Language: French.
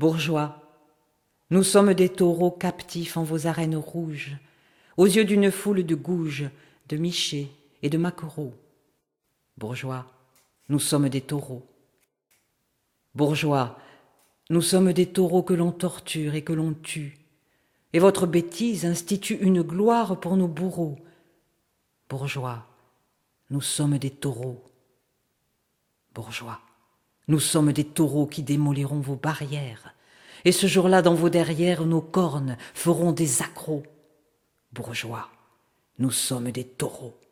Bourgeois, nous sommes des taureaux captifs en vos arènes rouges, aux yeux d'une foule de gouges, de michés et de maquereaux. Bourgeois, nous sommes des taureaux. Bourgeois, nous sommes des taureaux que l'on torture et que l'on tue, et votre bêtise institue une gloire pour nos bourreaux. Bourgeois, nous sommes des taureaux. Bourgeois, nous sommes des taureaux qui démoliront vos barrières, et ce jour-là, dans vos derrières, nos cornes feront des accrocs. Bourgeois, nous sommes des taureaux.